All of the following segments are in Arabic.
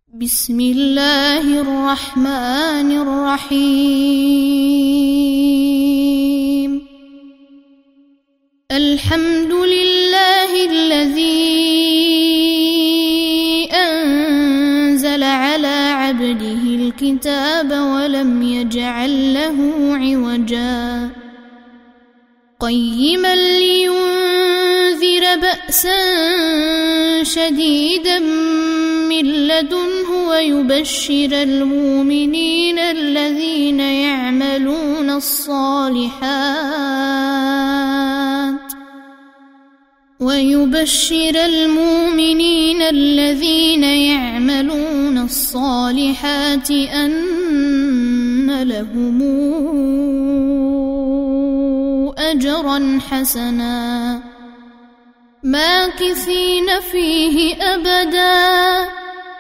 بسم الله الرحمن الرحيم. الحمد لله الذي أنزل على عبده الكتاب ولم يجعل له عوجا قيما لينذر بأسا شديدا من لدنه ويبشر المؤمنين الذين يعملون الصالحات أن لهم أجرا حسنا ماكثين فيه أبدا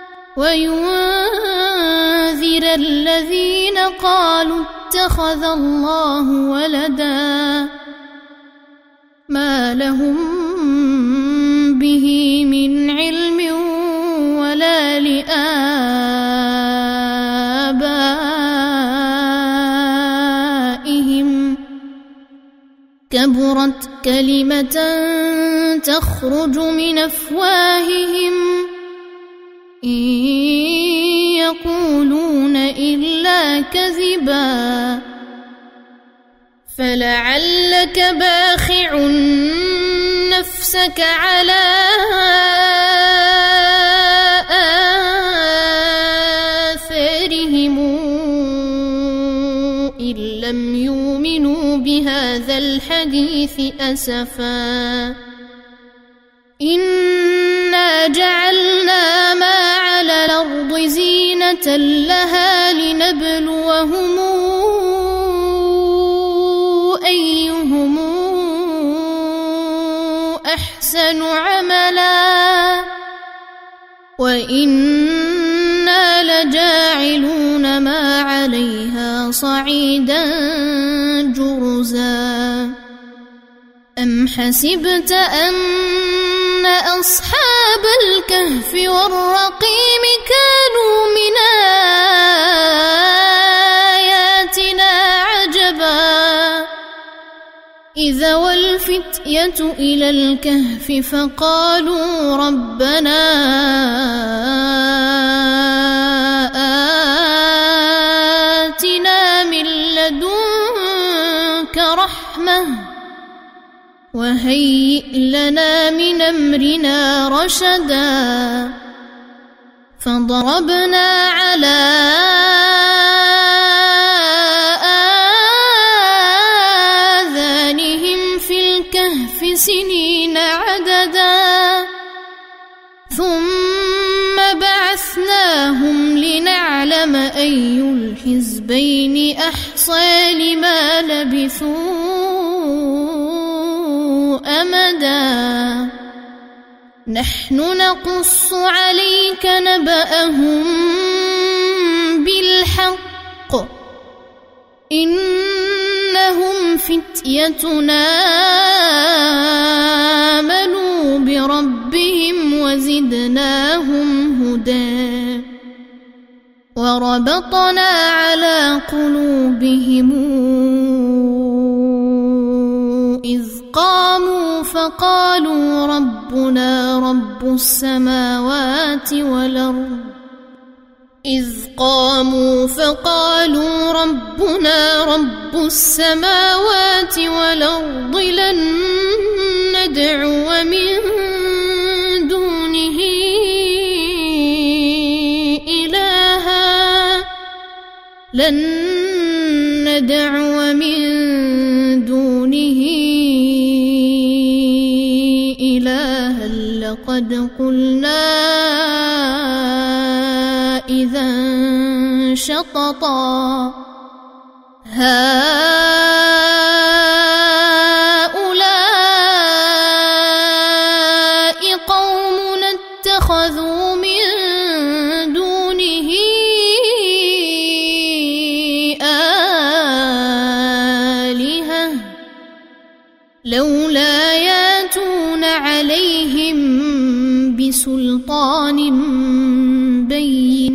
وينذر الذين قالوا اتخذ الله ولدا ما لهم به من علم ولا لآبائهم كبرت كلمة تخرج من أفواههم إن يقولون إلا كذبا فلعلك باخع نفسك على آثارهم إن لم يؤمنوا بهذا الحديث أسفا إنا جعلنا ما على الأرض زينة لها لنبلوهم أيهم أحسن عملا وإنا لجاعلون ما عليها صعيدا جرزا أم حسبت أن أصحاب الكهف والرقيم كانوا من آياتنا عجبا إذا والفتية إلى الكهف فقالوا ربنا آتنا من لدنك رحمة وهيئ لنا من أمرنا رشدا فضربنا على آذانهم في الكهف سنين عددا ثم بعثناهم لنعلم أي الحزبين أحصى لما لبثوا أمدا نحن نقص عليك نبأهم بالحق إنهم فتيتنا آمنوا بربهم وزدناهم هدى وربطنا على قلوبهم إذ قاموا فقالوا ربنا رب السماوات والأرض لن ندعو من دونه إلها لقد قلنا إذا شططا هؤلاء قوم اتخذوا من دونه آلهة لولا ياتون عليهم بسلطان بين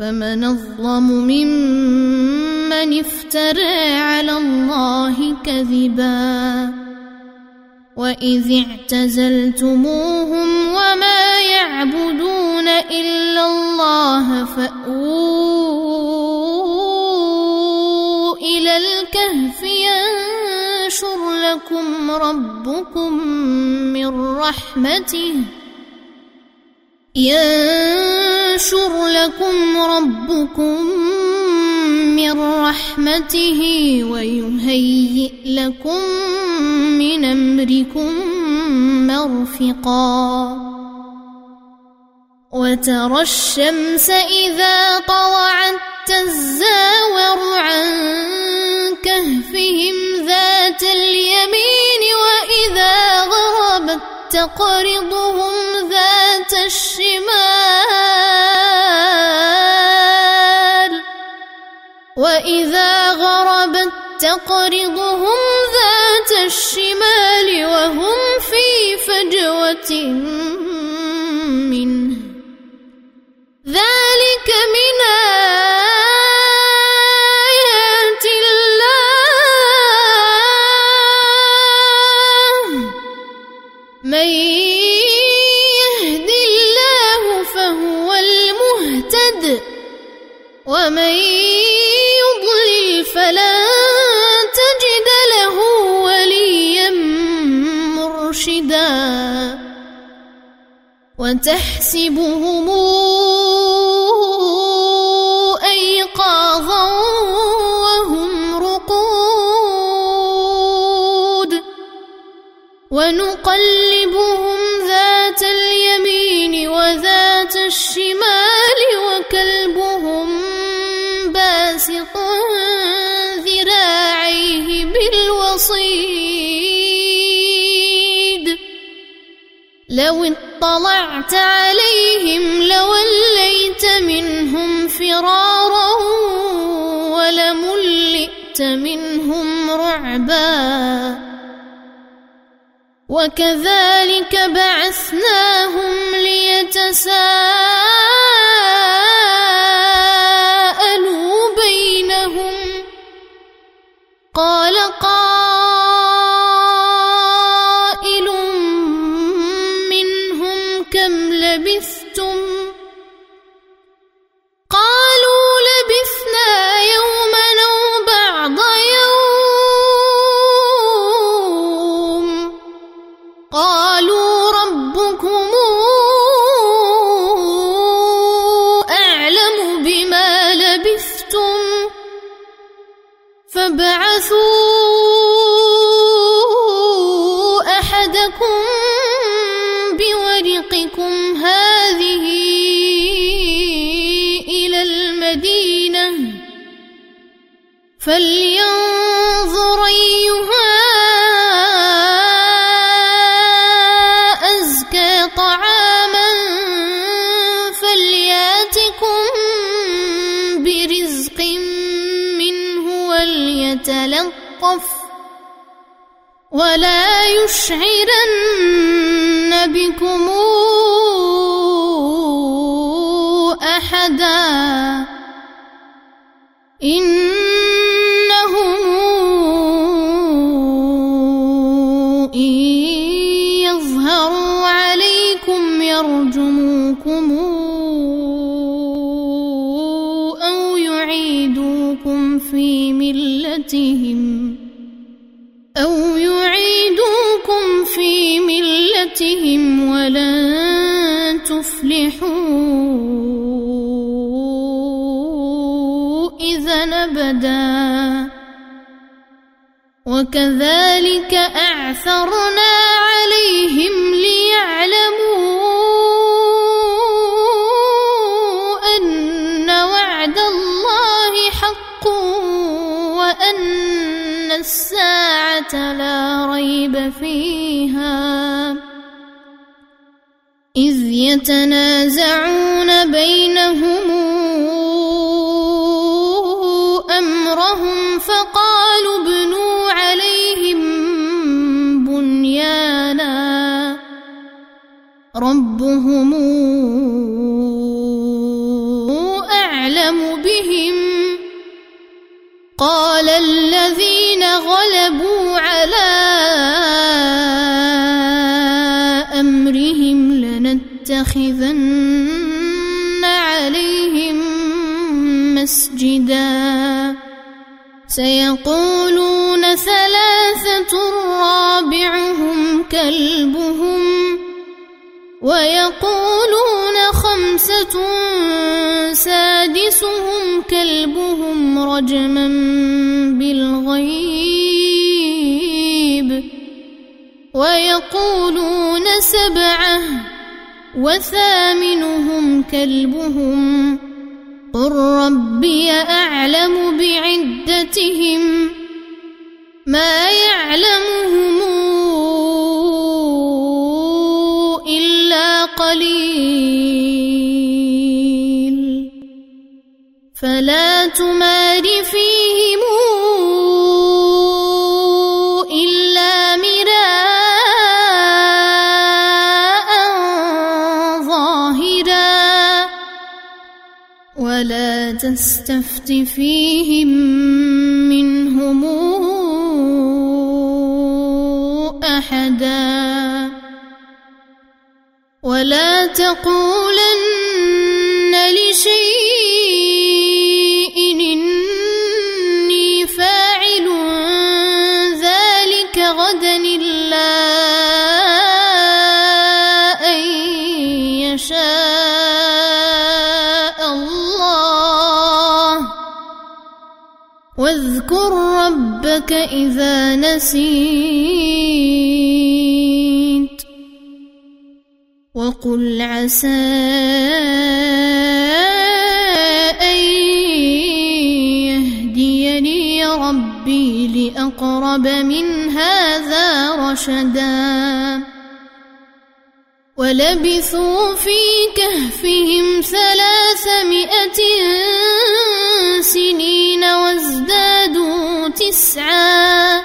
فمن أظلم ممن افترى على الله كذبا وإذ اعتزلتموهم وما يعبدون إلا الله فأووا إلى الكهف ينشر لكم ربكم من رحمته ويهيئ لكم من أمركم مرفقا وترى الشمس إذا طلعت تزاور عن كهفهم ذات اليمين وإذا غربت تقرضهم ذات الشمال وهم في فجوة منه ذلك من آيات الله من يهد الله فهو المهتد ومن يضلل فلن تجد له وليا مرشدا وتحسبهم أيقاظا وهم رقود ونقلبهم ذات اليمين وذات الشمال وكلبهم باسط ذراعيه بالوصيد لو اطلعت عليهم لوليت منهم فرارا ولملئت منهم رعبا وكذلك بعثناهم ليتساءلوا بينهم قال قائل منهم كم لبثتم قالوا لبثنا يوما أو بعض يوم قالوا ربكم أعلم بما لبثتم فابعثوا أحدكم بورقكم هذه إلى المدينة فلينظر أيها أزكى طعاما فلياتكم برزق منه وليتلطف ولا يشعرن بكم أحدا إنهم إن يظهروا عليكم يرجموكم أو يعيدوكم في ملتهم ولن تفلحوا إذا أبدا وكذلك أعثرنا عليهم ليعلموا أن وعد الله حق وأن الساعة لا ريب فيها إذ يتنازعون بينهم أمرهم فقالوا ابنوا عليهم بنيانا ربهم أعلم بهم قال الذين غلبوا على أمرهم لنتخذن عليهم مسجدا سيقولون ثلاثة رابعهم كلبهم ويقولون خمسة سادسهم كلبهم رجما بالغيب ويقولون سبعة وثامنهم كلبهم قل ربي أعلم بعدتهم ما يعلمهم إلا قليل فلا تمار فيهم إلا مراء ظاهرا ولا تستفت فيهم منهم أحدا ولا تقولن لشيء إني فاعل ذلك غدا إلا أن يشاء الله واذكر ربك إذا نسيت وقل عسى أن يهديني ربي لأقرب من هذا رشدا ولبثوا في كهفهم 300 سنين وازدادوا 9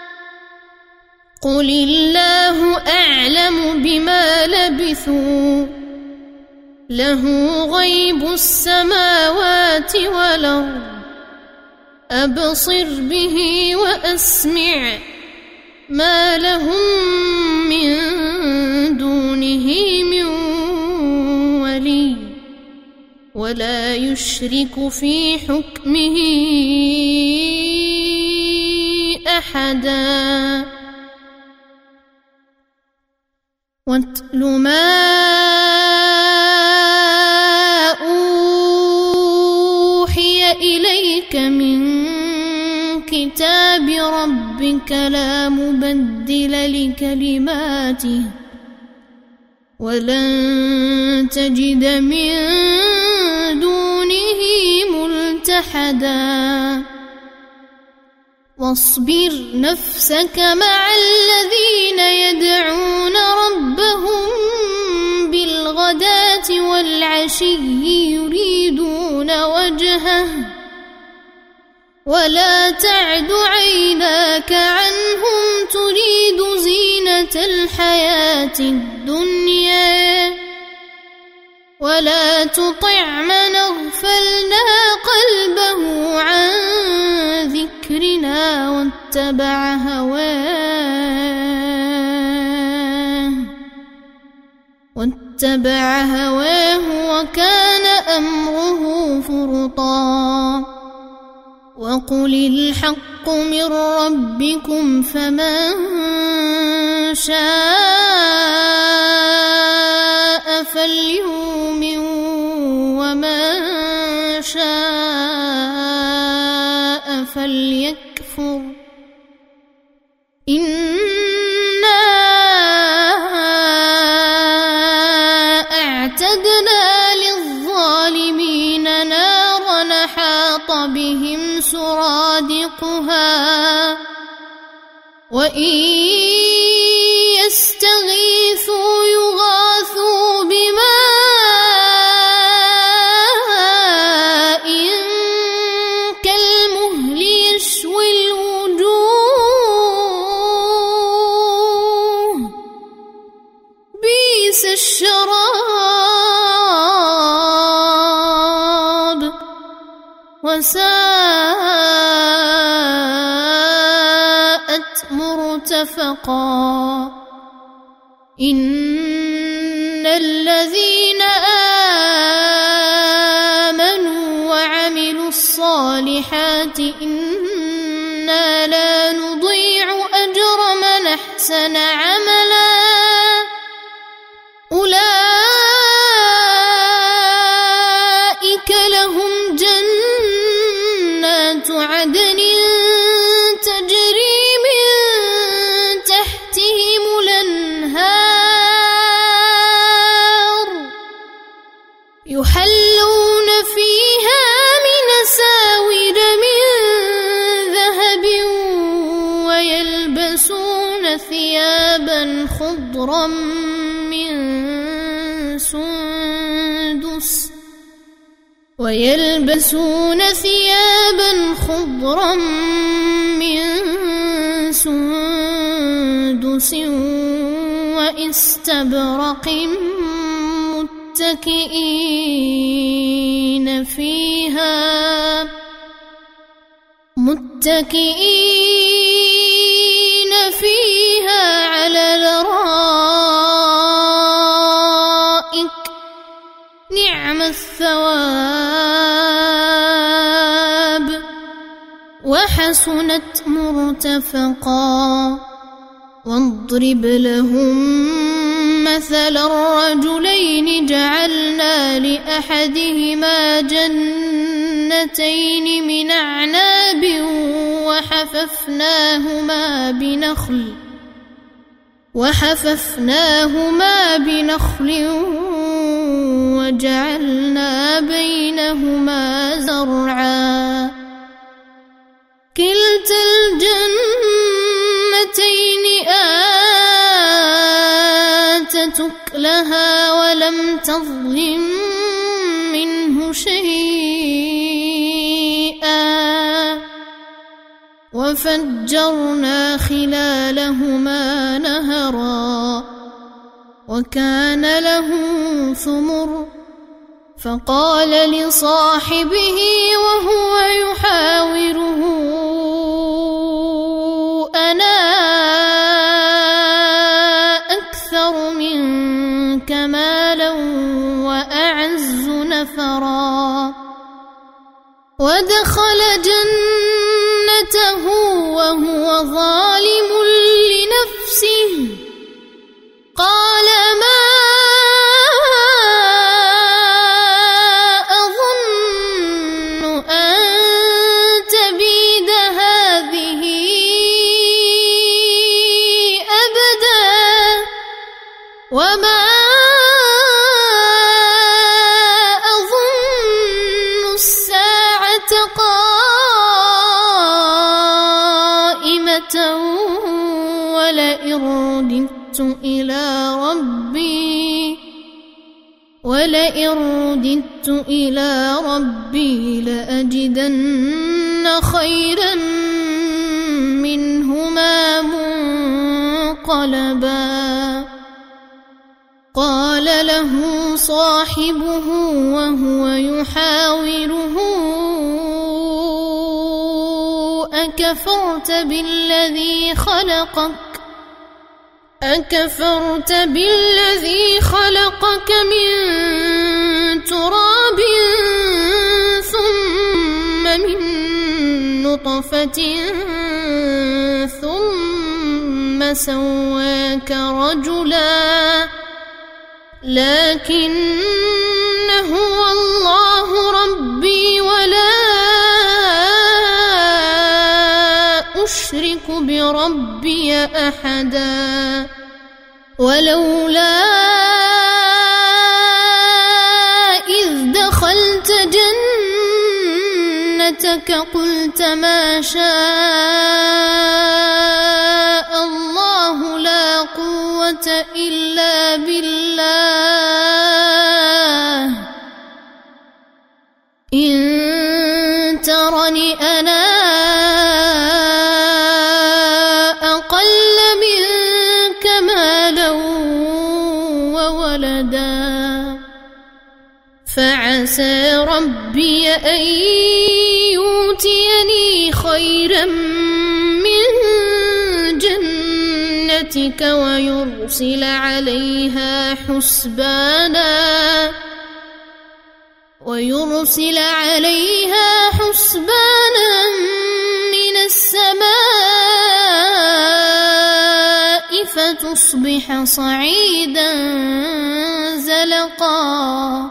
قل الله أعلم بما لبثوا له غيب السماوات والأرض أبصر به وأسمع ما لهم من دونه من ولي ولا يشرك في حكمه أحدا واتل ما أوحي إليك من كتاب ربك لا مبدل لكلماته ولن تجد من دونه ملتحدا واصبر نفسك مع الذين يدعون ربهم بالغداة والعشي يريدون وجهه ولا تعد عيناك عنهم تريد زينة الحياة الدنيا ولا تطع من أغفلنا قلبه عن ذكرنا واتبع هواه وكان أمره فرطا وقل الحق من ربكم فمن شاء فليؤمن ومن شاء فليكفر إنا أعتدنا للظالمين نارا أحاط بهم سرادقها وإن يستغيثوا يغاثوا بماء كالمهل يشوي الوجوه بئس الشراب وساءت مرتفقا إن الذين آمنوا وعملوا الصالحات إنا لا نضيع أجر من أحسن عملا أولئك لهم جنات عدن تجري من تحتهم الأنهار يحلون فيها من أساور من ذهب ويلبسون ثيابا خضرا من سندس واستبرق متكئين فيها على الأرائك نعم الثواب وحسنت مرتفقا واضرب لهم مثل الرجلين جعلنا لأحدهما جنتين من أعناب وحففناهما بنخل وجعلنا بينهما زرعا كلتا الجنتين آتت أكلها ولم تظلم منه شيئا وفجرنا خلالهما نهرا وكان له ثمر فقال لصاحبه وهو يحاوره أنا أكثر منك مالا وأعز نفرا ودخل جنته وهو ظالم لنفسه قال ما أظن أن تبيد هذه أبدا وما أظن الساعة قائمة ولئن رددت إلى ربي لأجدن خيرا منهما منقلبا قال له صاحبه وهو يحاوره أكفرت بالذي خلقك من تراب ثم من نطفة ثم سواك رجلا لكن هو الله ربي ولا أشرك بربي أحدا ولولا إذ دخلت جنتك قلت ما شاء الله لا قوة إلا بالله إن ترني أنا أقل منك مالا وولدا فعسى عسى ربي أن يؤتيني خيرا من جنتك ويرسل عليها حسبانا من السماء فتصبح صعيدا زلقا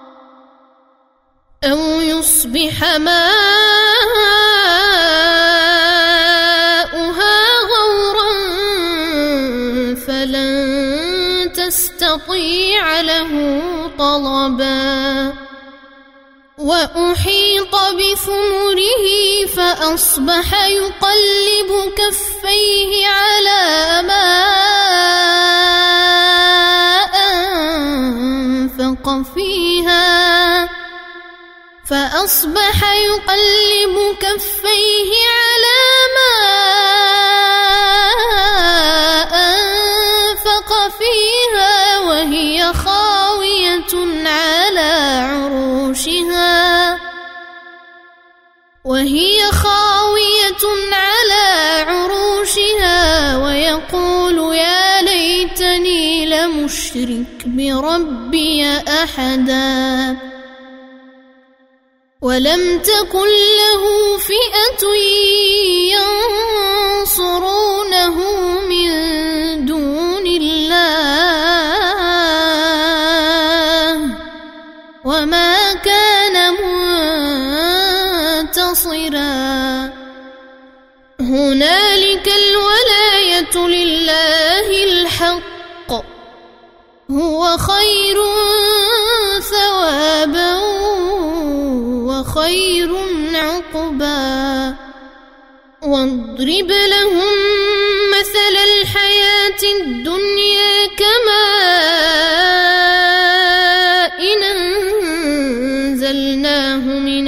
أو يصبح ماؤها غورا فلن تستطيع له طلبا وأحيط بثمره فأصبح يقلب كفيه على ما أنفق فيها وهي خاوية على عروشها ويقول يا ليتني لم أشرك بربي أحدا ولم تكن له فئة ينصرونه من دون الله وما كان منتصرا هنالك الولاية لله الحق هو خير ثوابا وخير عقبا واضرب لهم مثل الحياة الدنيا كماء أنزلناه من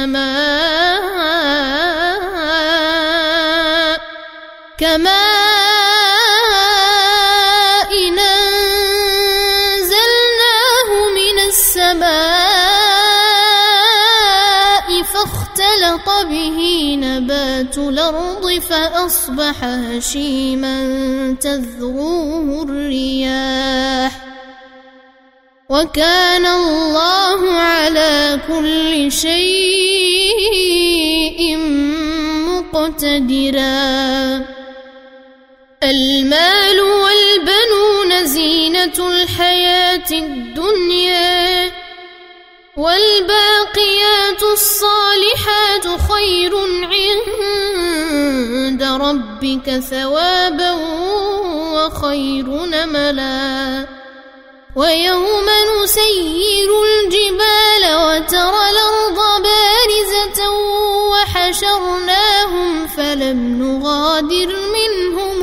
السماء فاختلط به نبات الأرض فأصبح هشيما تذروه الرياح وكان الله على كل شيء مقتدرا المال والبنون زينة الحياة الدنيا والباقيات الصالحات خير عند ربك ثوابا وخير نملا ويوم نسير الجبال وترى الأرض بارزة وحشرناهم فلم نغادر منهم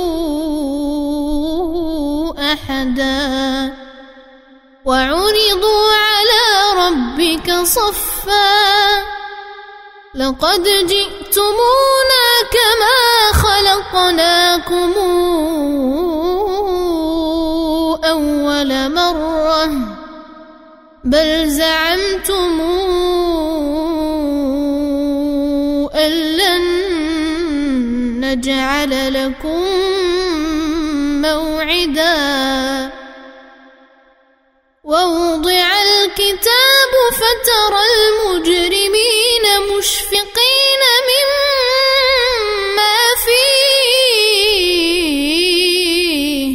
أحدا وعرضوا على ربك صفا لقد جئتمونا كما خلقناكم أول مرة بل زعمتم أن لن نجعل لكم موعدا ووضع الكتاب فترى المجرمين مشفقين مما فيه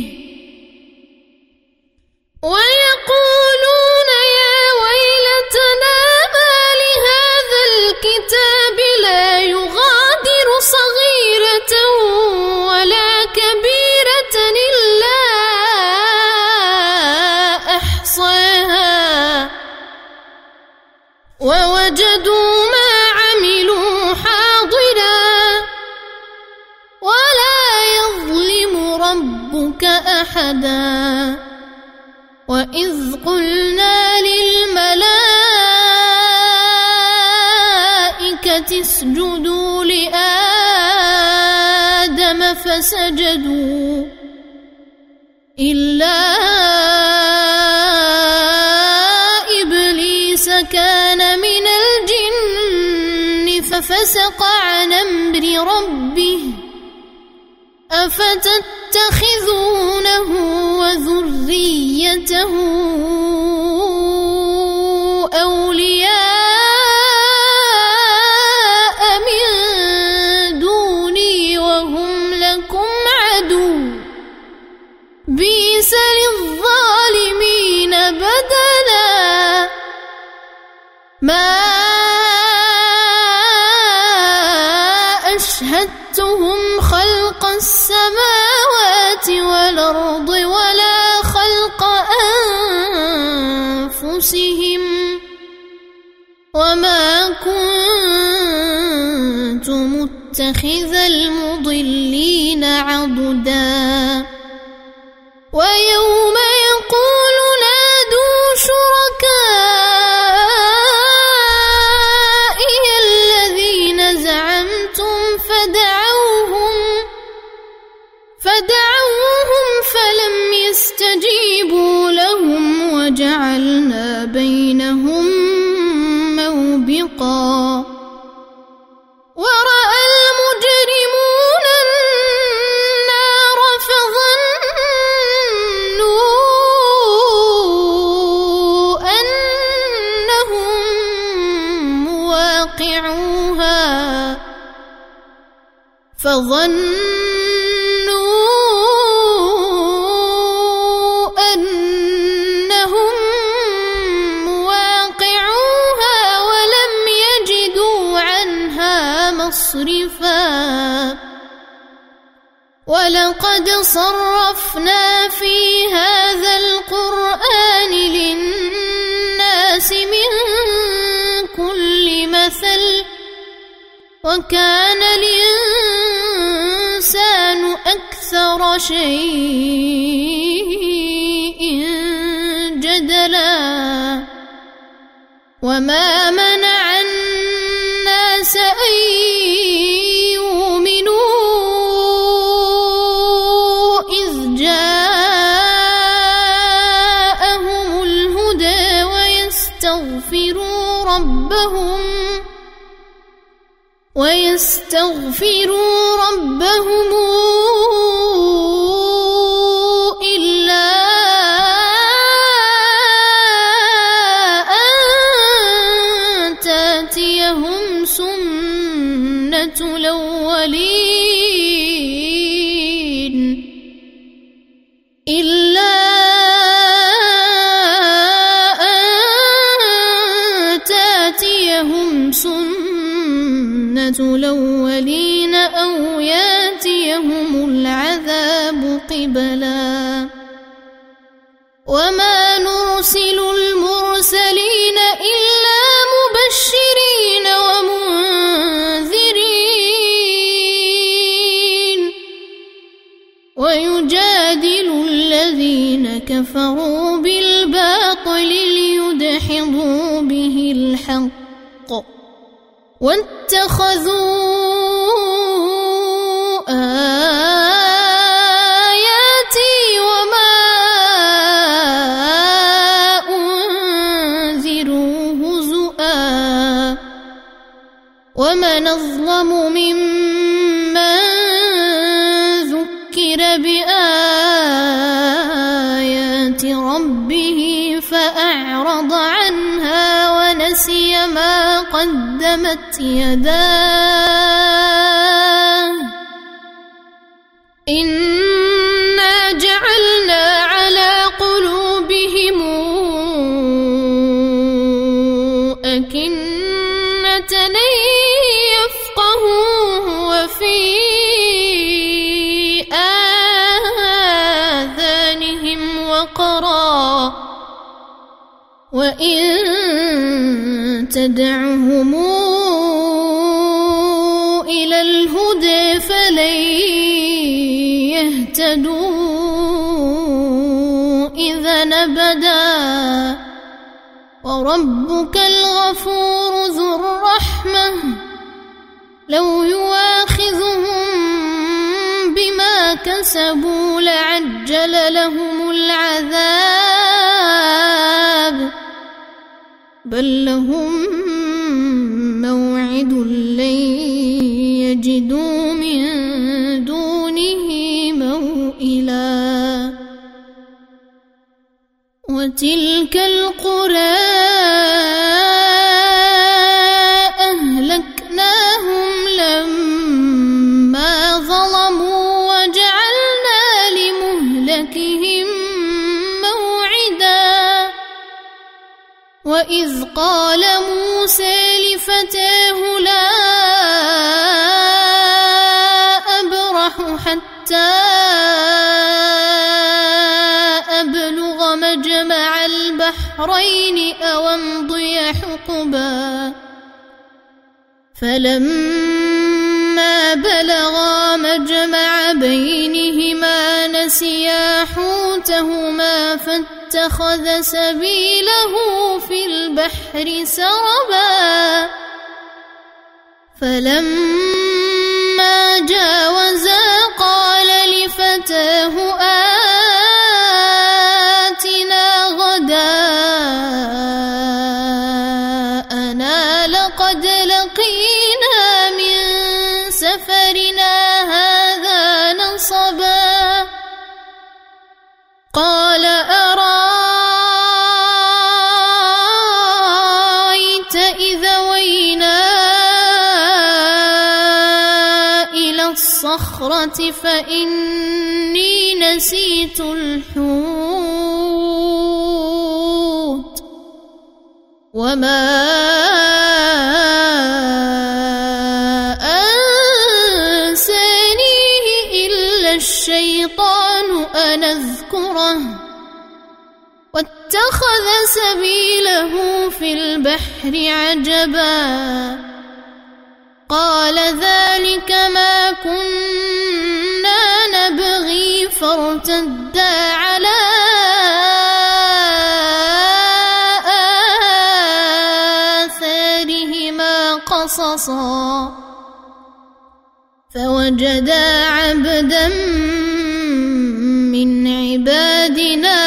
ويقولون يا ويلتنا ما لهذا الكتاب لا يغادر صغيرة ولا كبيرة إلا أحصاها ووجدوا ما عملوا حاضرا ولا يظلم ربك أحدا وإذ قلنا للملائكة اسجدوا لآدم فسجدوا إلا إبليس فكان من الجن ففسق عن أمر ربه أفتتخذونه وذريته أولياء من دوني وهم لكم عدو بئس للظالمين بدلا ما أشهدتهم خلق السماوات والأرض ولا خلق أنفسهم وما كنت متخذ المضلين عضدا ويوم يقول نادوا شركائي الذين زعمتم فدعوهم فلم يستجيبوا لهم وجعلنا بينهم موبقا ورأى المجرمون النار فظنوا أنهم مواقعوها ولم يجدوا عنها مصرفا ولقد صرفنا في هذا القرآن للناس من كل مثل وكان الإنسان أكثر شيء جدلا وما منع الناس أن يؤمنوا إذ جاءهم الهدى ويستغفروا ربهم إلا أن تأتيهم سنة الأولين أو ياتيهم العذاب قبلا وما نرسل المرسلين إلا مبشرين ومنذرين ويجادل الذين كفروا بالباطل ليدحضوا به الحق واتخذوا آياتي وما أنذروا هزؤا ومن أظلم ممن ذكر بآيات ربه فأعرض عنها ونسي ما قدمت يداه إنا جعلنا على قلوبهم أكنة أن يفقهوه وفي آذانهم وقرا وإن تدعهم إلى الهدى فلن يهتدوا إذا أبدا وربك الغفور ذو الرحمة لو يواخذهم بما كسبوا لعجل لهم العذاب بل لهم موعد لن يجدوا من دونه موئلا وتلك القرى أهلكناهم لما ظلموا وجعلنا لمهلكهم موعدا وإذ قال موسى لفتاه لا أبرح حتى أبلغ مجمع البحرين أو أمضي حقبا فلما بلغا مجمع بينهما نسيا حوتهما فاتخذ سبيله في البحر سربا فلما جاوزا قال لفتاه آتنا غداءنا لقد لقينا من سفرنا هذا نصبا قال أرأيت إذا وينا إلى الصخرة فإني نسيت الحوت وما أنسانيه إلا الشيطان أن أذكره واتخذ سبيله في البحر عجبا قال ذلك ما كنا نبغي فارتدا على آثارهما قصصا فوجدا عبدا من عبادنا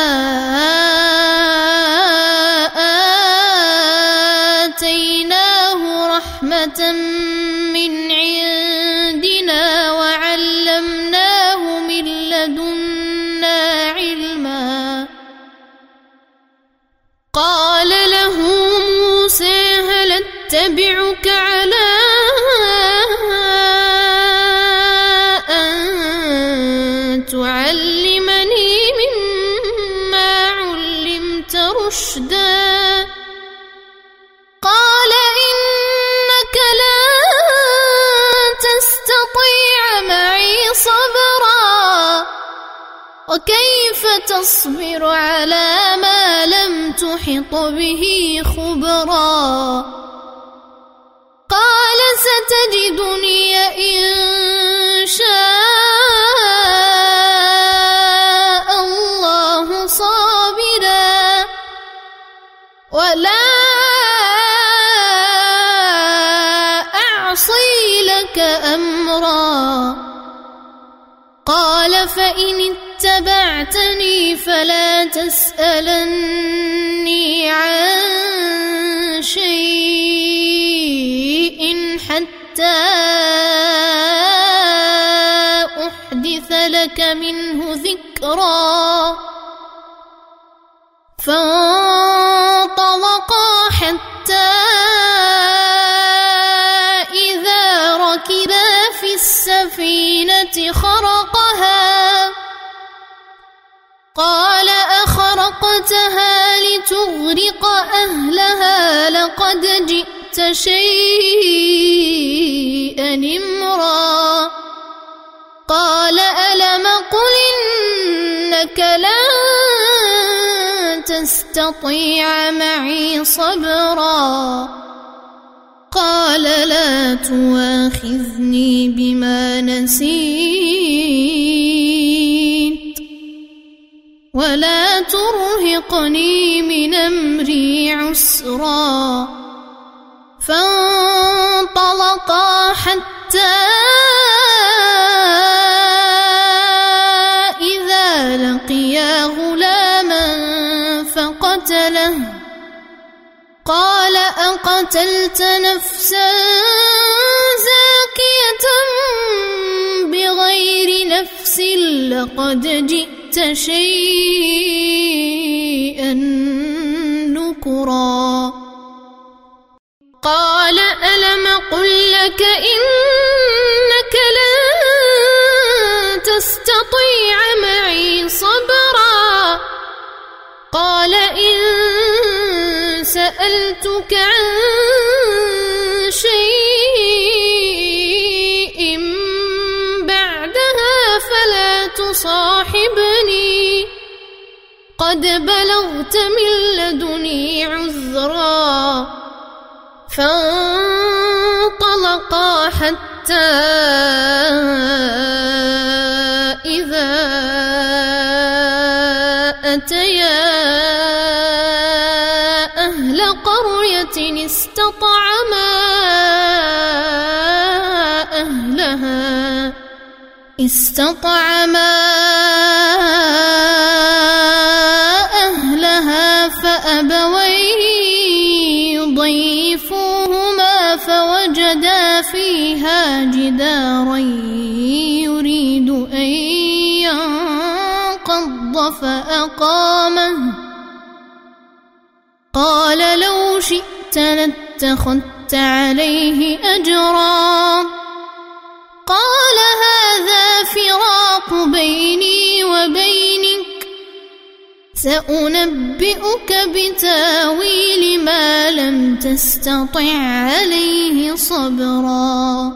آتيناه رحمة من عندنا وعلمناه من لدنا علما قال له موسى هل اتبعك على أن تعلمني مما علمت رشدا قال إنك لن تستطيع معي صبرا وكيف تصبر على ما لم تحط به خبرا قال ستجدني إن شاء الله صابرا ولا أعصي لك أمرا قال فإن اتبعتني فلا تسألني عن شيء حتى أحدث لك منه ذكرا فانطلقا حتى إذا ركبا في السفينة خرقها قال أخرقتها لتغرق أهلها لقد جئت شيئا إمرا قال ألم قل إنك لن تستطيع معي صبرا قال لا تؤاخذني بما نسيت ولا ترهقني من أمري عسرا فانطلقا حتى إذا لقيا غلاما فقتله قتلت نفسا زاكية بغير نفس لقد جئت شيئا نكرا قال ألم قل لك إنك لن تستطيع معي صبرا قال إن سألتك عن شيء بعدها فلا تصاحبني قد بلغت من لدني عذرا فانطلقا حتى إذا أتيا أهل قرية استطعما أهلها فأبوا يضيفوهما فوجدا فيها جدارا يريد أن ينقض فأقامه قال لو شئت لاتخذت عليه أجرا قال هذا فراق بيني وبينك سأنبئك بتاويل ما لم تستطع عليه صبرا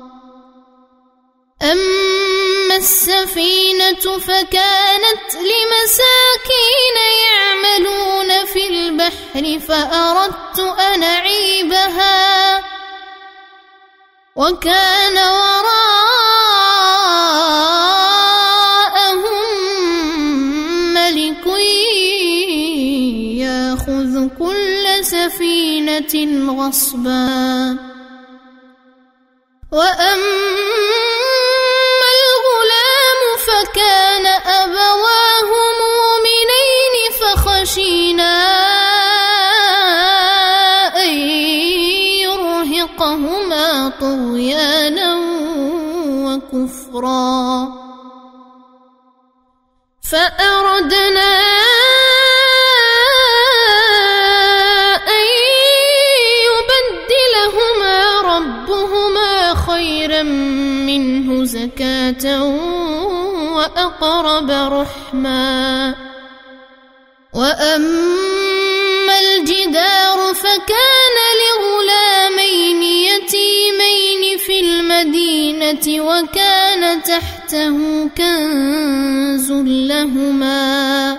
أما السفينة فكانت لمساكين يعملون في البحر فأردت أن أعيبها وكان وراءهم ملك يأخذ كل سفينة غصبا وأما الغلام فكان أبواه مؤمنين فخشينا أن يرهقهما طغيانا وكفرا فأردنا أن يبدلهما ربهما خيرا منه زكاة وأقرب رحما وأما الجدار فكان لغلامين يتيمين في المدينة وكان تحته كنز لهما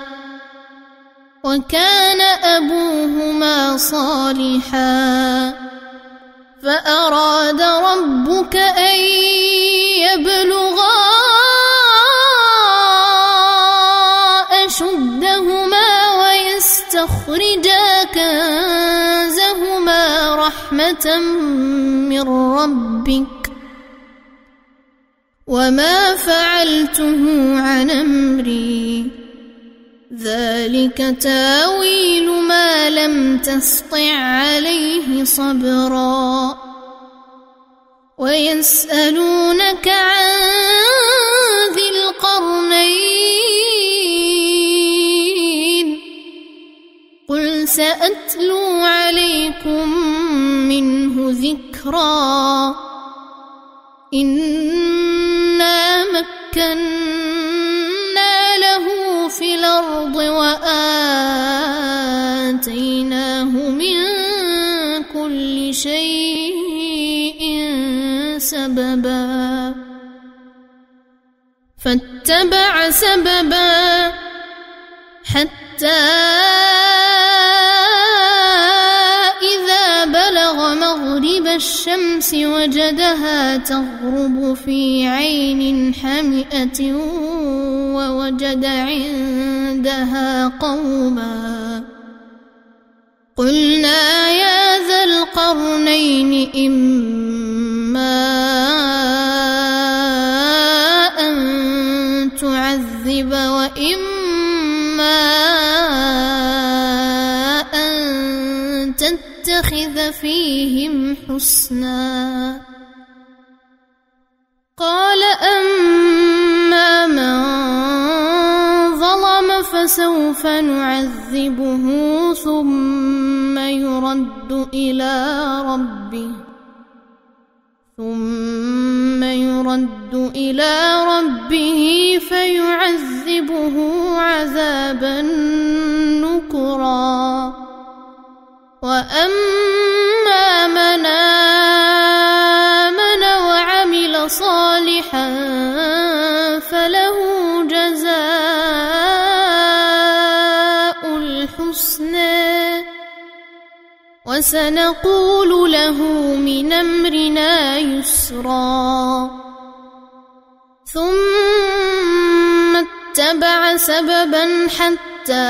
وكان أبوهما صالحا فأراد ربك أن يبلغا أشدهما ويستخرجا كنزهما رحمة من ربك وما فعلته عن أمري ذلك تاويل ما لم تسطع عليه صبرا ويسألونك عن ذي القرنين قل سأتلو عليكم منه ذكرا إنا مكنا له في الأرض وآتيناه من كل شيء سببا فاتبع سببا حتى إذا بلغ مغرب الشمس وجدها تغرب في عين حمئة ووجد عندها قوما قلنا يا ذا القرنين إما أن تعذب وإما أن تتخذ نتخذ فيهم حسنا. قال أما من ظلم فسوف نعذبه ثم يرد إلى ربه فيعذبه عذابا نكرا. وأما من آمن وعمل صالحا فله جزاء الحسنى وسنقول له من أمرنا يسرا. ثم اتبع سببا حتى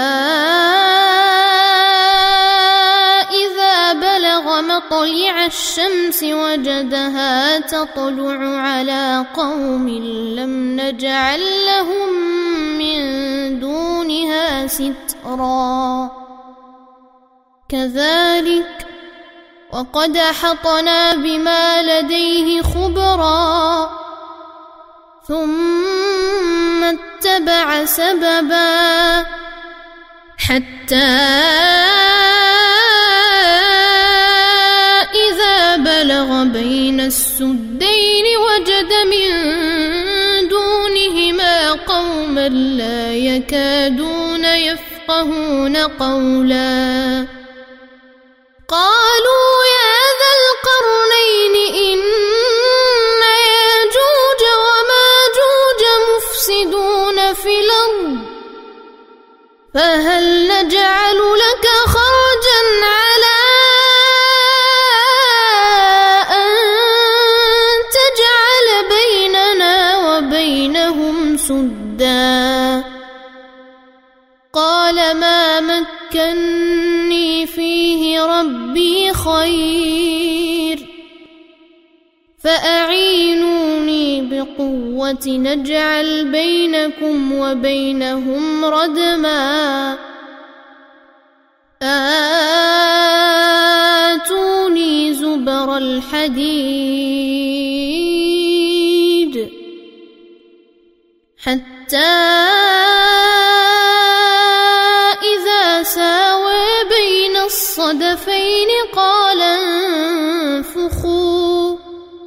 إذا بلغ مطلع الشمس وجدها تطلع على قوم لم نجعل لهم من دونها سترا. كذلك وقد أحطنا بما لديه خبرا. ثم اتبع سببا حتى إذا بلغ بين السدين وجد من دونهما قوما لا يكادون يفقهون قولا. قالوا يا ذا القرنين إن ياجوج وماجوج مفسدون في الأرض فهل نجعل لك خرجا على أن تجعل بيننا وبينهم سدا. قال ما مكني فيه ربي خير فأعينوني بقوة نجعل بينكم وبينهم ردما. آتوني زبر الحديد حتى إذا ساوى بين الصدفين قال انفخوا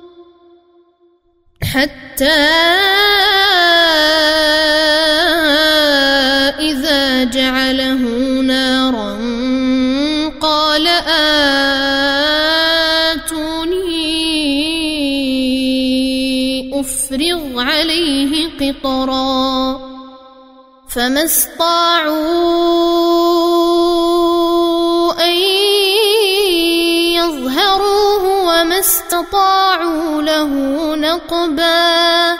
حتى إذا جعله نارا قال آتوني أفرغ عليه قطرا. فما استطاعوا أن يظهروه وما استطاعوا له نقبا.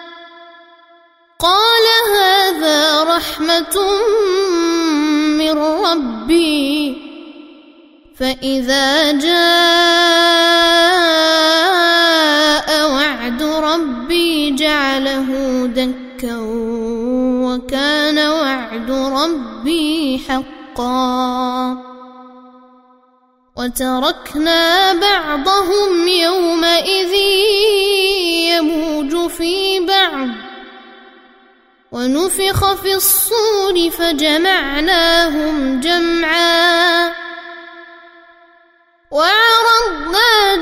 قال هذا رحمة من ربي فإذا جاء وعد ربي جعله دكا وكان وعد ربي حقا. وتركنا بعضهم يومئذ يموج في بعض ونفخ في الصور فجمعناهم جمعا. وعرضنا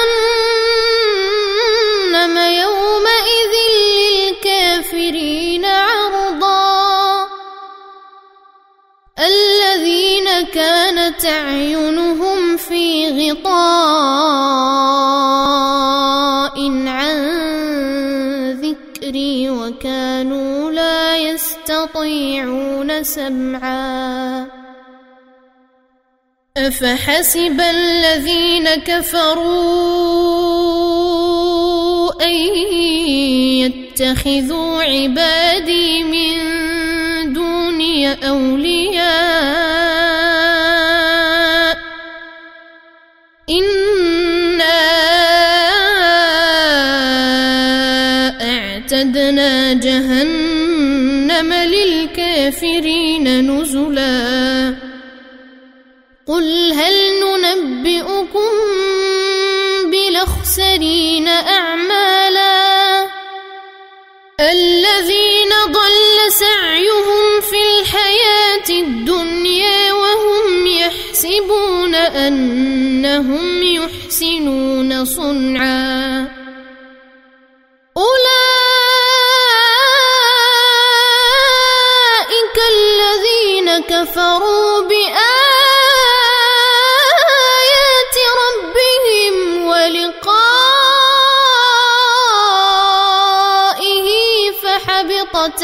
جهنم يومئذ للكافرين عرضا. الذين كانت أعينهم في غطاء عن ذكري وكانوا لا يستطيعون سمعا. أفحسب الذين كفروا أن يتخذوا عبادي من دوني أولياء إنا أعتدنا جهنم للكافرين نزلا. قل هل ننبئ أنهم يحسنون صنعا أولئك الذين كفروا بآيات ربهم ولقائه فحبطت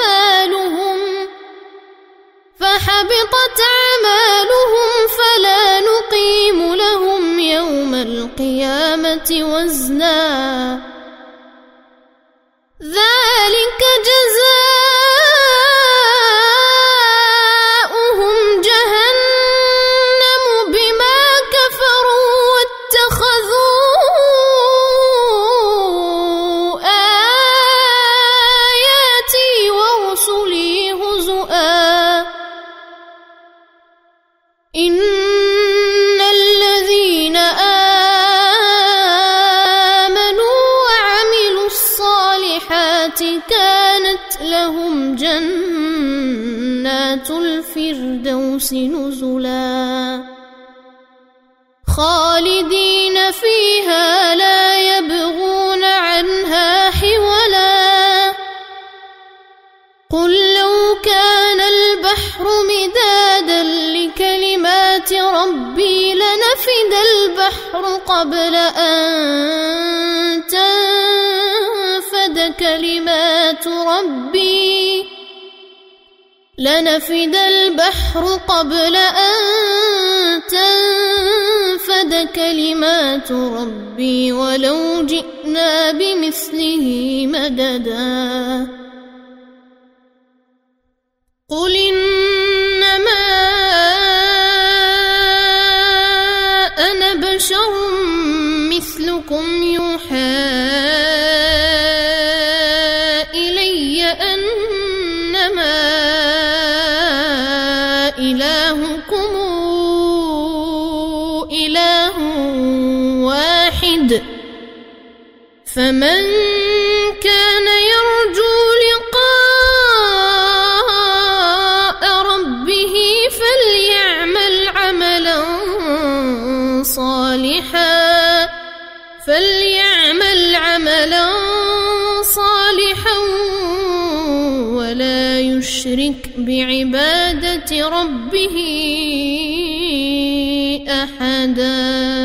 أعمالهم فلا نقيم لهم يوم القيامة وزنا ذلك جزاؤهم جهنم بما كفروا واتخذوا آياتي ورسلي هزؤا إن الذين آمنوا وعملوا الصالحات كانت لهم جنات الفردوس نزلا خالدين فيها لا يبغون عنها حولا قل لو كان البحر مدادا لكلمات ربي لنفد البحر قبل أن تنفد كلمات ربي ولو جئنا بمثله مددا قل إنما أنا بشر مثلكم يوحى إلي أنما إلهكم إله واحد فمن كان يرجو لقاء ربه فليعمل عملا صالحا ولا يشرك بعبادة ربه أحدا.